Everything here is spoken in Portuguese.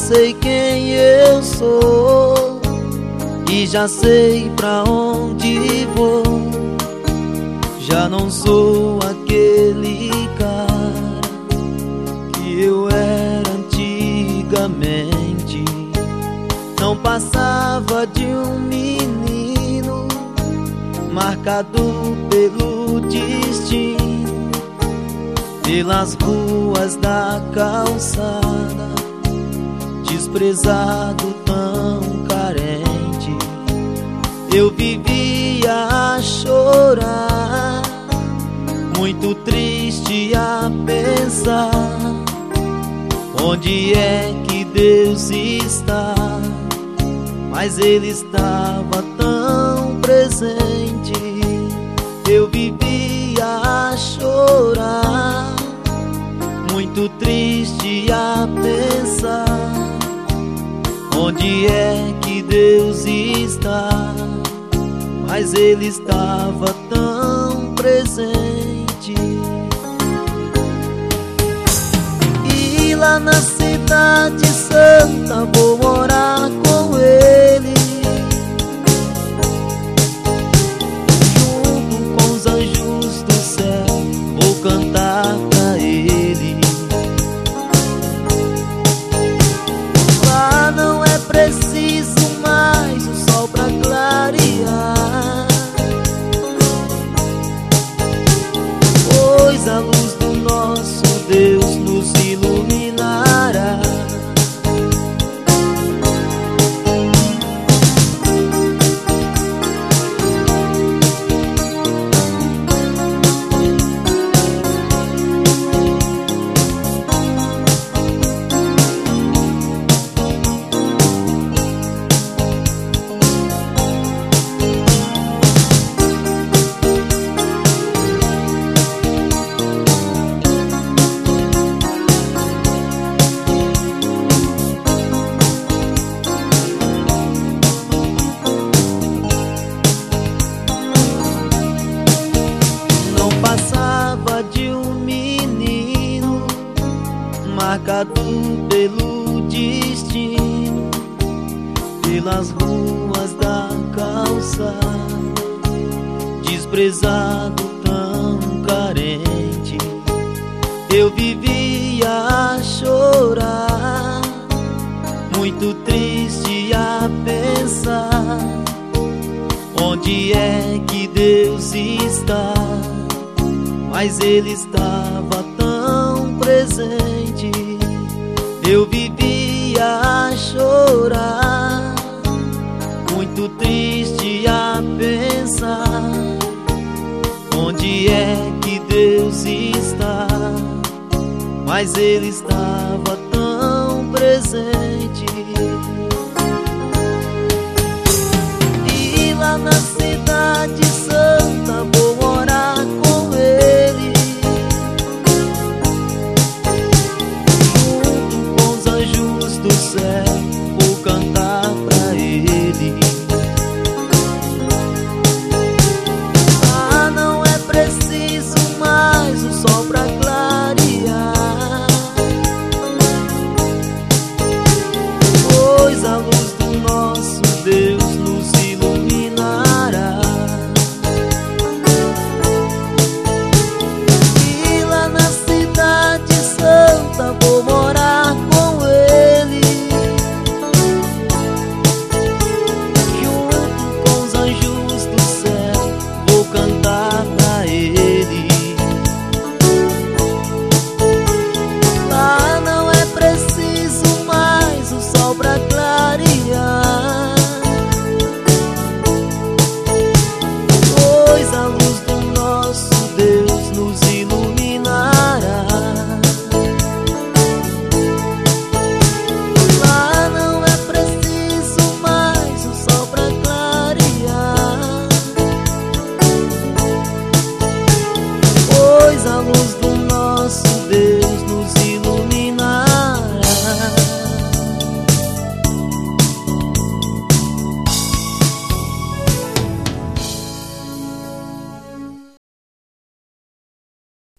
sei quem eu sou e já sei pra onde vou. Já não sou aquele cara que eu era antigamente. Não passava de um menino marcado pelo destino, pelas ruas da calçada, desprezado, tão carente. Eu vivia a chorar, muito triste a pensar: onde é que Deus está? Mas Ele estava tão presente. Eu vivia a chorar, muito triste a pensar: onde é que Deus está? Mas Ele estava tão presente. E lá na cidade santa vou morar com Ele, junto com os anjos do céu vou cantar pra Ele. Lá não é preciso mais o sol pra clarear, pois a luz do nosso Deus nos iluminará. Passava de um menino marcado pelo destino, pelas ruas da calçada, desprezado, tão carente. Eu vivia a chorar, muito triste a pensar: onde é que Deus está? Mas Ele estava tão presente. Eu vivia a chorar, muito triste a pensar: onde é que Deus está? Mas Ele estava tão presente. E lá na cidade santa vou morar com Ele, junto com os anjos do céu vou cantar pra Ele. Ah, não é preciso mais o sol pra clarear, pois a luz do nosso Deus nos iluminará. E lá na cidade santa vou morar com Ele, junto com os anjos do céu vou cantar pra Ele. Lá não é preciso mais o sol pra clarear, pois a luz do nosso Deus nos iluminará. Lá não é preciso mais o sol pra clarear, pois a luz